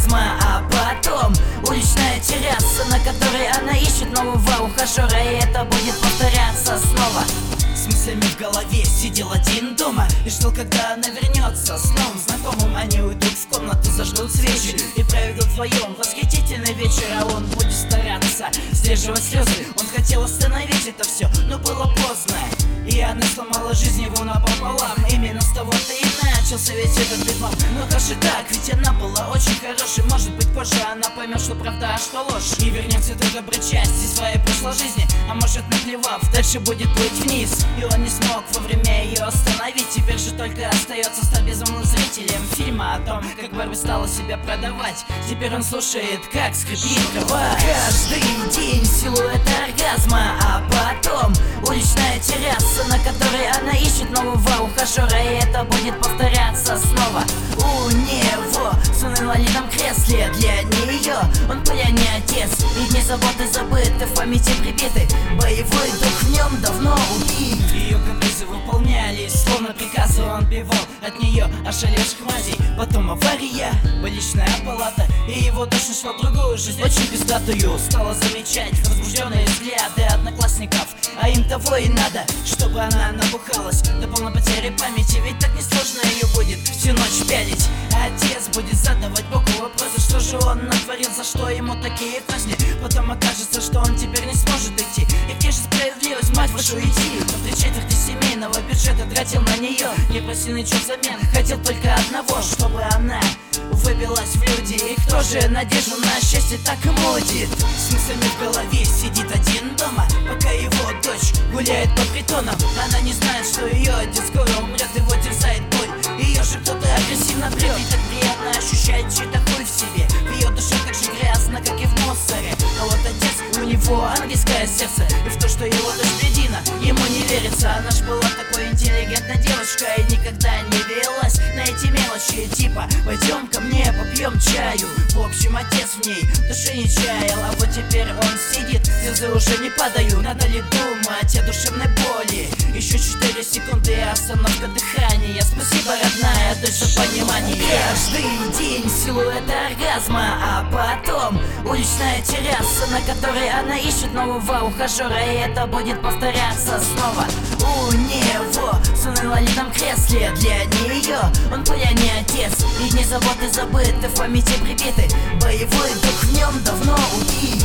оргазма, а потом уличная терраса, на которой она ищет нового ухажера, и это будет повторяться снова. С мыслями в голове сидел один дома и ждал, когда она вернется с новым знакомым. Они уйдут в комнату, зажгут свечи и проведут вдвоем восхитительный вечер. А он будет стараться сдерживать слезы. Он хотел остановить это все, но было поздно, и она сломала жизнь его напополам. Именно с того-то и начался весь этот бедлам. Но как же так, ведь она была очень хорошей. Может быть, позже она поймет, что правда, а что ложь, и вернется к доброй части своей прошлой жизни. А может, наплевав, дальше будет плыть вниз. И он не смог вовремя ее остановить. Теперь же только остается стать безумным зрителем фильма о том, как Барби стала себя продавать. Теперь он слушает, как скрипит кровать. Каждый день силуэт оргазма, а потом уличная терраса, на которой она ищет нового ухажера, и это будет повторяться снова. У него сын в инвалидном кресле, для нее он парень не отец, и дни заботы забыты, в памяти прибиты, боевой дух в нем давно убит. Ее капризы выполнялись, словно приказы он отбивал от нее ошалевших мазей. Потом авария, больничная палата, и его душа шла в другую жизнь, очень пиздатую. Стала замечать возбужденные взгляды одноклассников, а им того и надо, чтобы она набухалась до полной потери памяти. Ведь так несложно ее будет всю ночь пялить. Отец будет задавать Богу вопросы, что же он натворил, за что ему такие казни. Потом окажется, что он теперь не сможет идти. И где же справедливость, мать вашу, идти? Но 3/4 семейного бюджета тратил на нее, не просил ничего взамен, хотел только одного, чтобы она выбилась в люди. И кто же надежду на счастье так и мудит? С мыслями в голове сидит один дома, пока его дочь гуляет по притонам. Она не знает, что ее отец скоро умрет, его терзает боль, ее же кто-то агрессивно прет. И так приятно ощущать чей-то хуй в себе, в ее душе так же грязно, как и в мусоре. А вот отец, у него ангельское сердце, и в то, что его дочь бредина, ему не верится. Она ж была такой интеллигентной девочкой и никогда не велась на эти мелочи, типа пойдем ко мне попьем чаю. В общем, отец в ней души не чаял, а вот теперь он сидит, слезы уже не падают. Надо ли думать о душевной боли? Еще 4 секунды и остановка дыхания. Спасибо, родная дочь, за понимание. Каждый день силуэт оргазма, а потом уличная терраса, на которой она ищет нового ухажера, и это будет повторяться снова. У него сын в инвалидном кресле, для нее он парень не отец, и дни заботы забыты, в памяти прибиты, боевой дух в нем давно убит.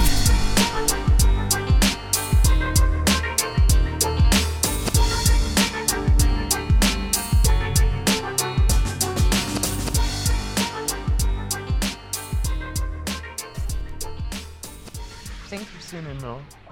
Thank you, Cinema.